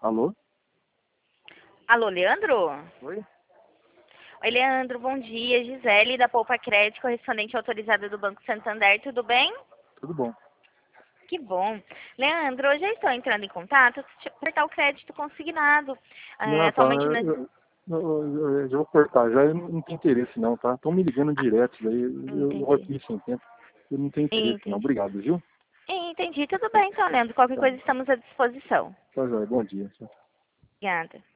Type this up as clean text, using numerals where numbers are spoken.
Alô? Alô, Leandro? Oi? Oi, Leandro, bom dia. Gisele, da Poupa Crédito, correspondente autorizada do Banco Santander, tudo bem? Tudo bom. Que bom. Leandro, hoje eu estou entrando em contato para apertar o crédito consignado. Não, tá. Atualmente nós... Eu já vou cortar. Já eu não tenho interesse não, tá? Estão me ligando direto, daí eu Entendi. aqui sem tempo. Eu não tenho interesse não. Entendi. Obrigado, viu? Entendi, tudo bem então, Leandro. Qualquer Tá, coisa estamos à disposição. tá, joia. Bom dia. Tchau. Obrigada.